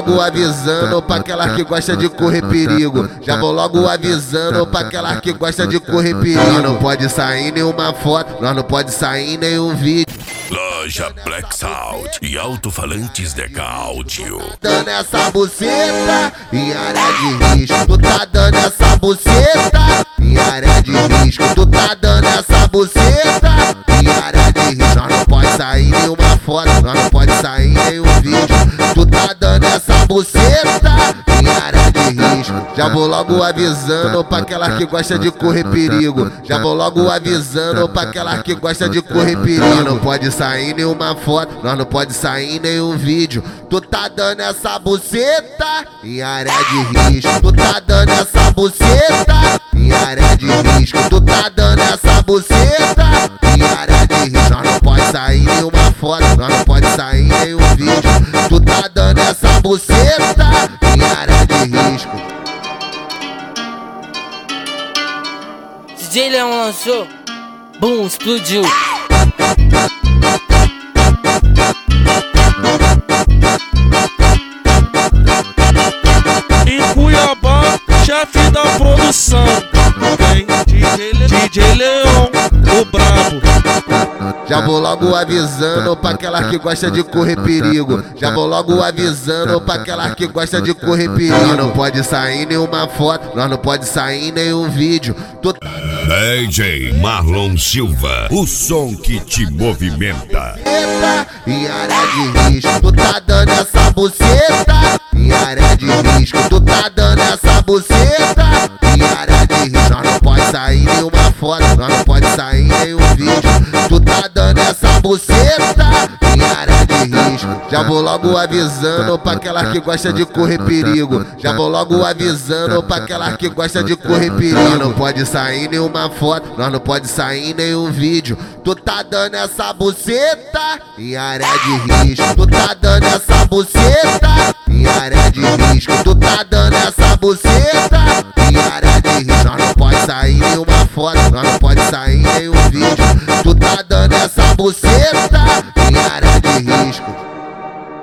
logo avisando pra aquela que gosta de correr perigo. Já vou logo avisando pra aquela que gosta de correr perigo. Nós não pode sair nenhuma foto, nós não pode sair nenhum vídeo. Loja Black Sound e alto-falantes Deca Áudio. Dando essa buceta em área de risco. Tu tá dando essa buceta em área de risco. Tu tá dando essa buceta em área de risco. Nós não pode sair nenhuma foto, nós não pode sair nenhum vídeo. Tu tá dando essa buceta em área de risco. Já vou logo avisando pra aquela que gosta de correr perigo. Já vou logo avisando pra aquela que gosta de correr perigo. Nós não pode sair nenhuma foto, nós não pode sair nenhum vídeo. Tu tá dando essa buceta em área de risco. Tu tá dando essa buceta em área de risco. Tu tá dando essa buceta em área de risco. Nós não pode sair nenhuma foto, nós não pode sair nenhum vídeo. Tu tá dando essa buceta em área de risco. DJ Leão lançou, bum, explodiu. Em Cuiabá, chefe da produção, vem DJ Leão, o brabo. Já vou logo avisando pra aquela que gosta de correr perigo. Já vou logo avisando pra aquela que gosta de correr perigo. Nós não pode sair nenhuma foto, nós não pode sair nenhum vídeo. DJ Marlon Silva, o som que te movimenta. Em área de risco, tu tá dando essa buceta em área de risco. Tu tá dando essa buceta em área de risco. Nós não pode sair nenhuma foto, nós não pode sair nenhum vídeo. Tu tá dando essa buceta em área de risco. Já vou logo avisando pra aquela que gosta de correr perigo. Já vou logo avisando pra aquela que gosta de correr perigo. Nós não pode sair nenhuma foto, nós não pode sair nenhum vídeo. Tu tá dando essa buceta em área de risco. Tu tá dando essa buceta em área de risco. Tu tá dando essa buceta em área de risco. Nós não pode sair nenhuma foto, nós não pode sair nenhum vídeo. Tu tá dando essa buceta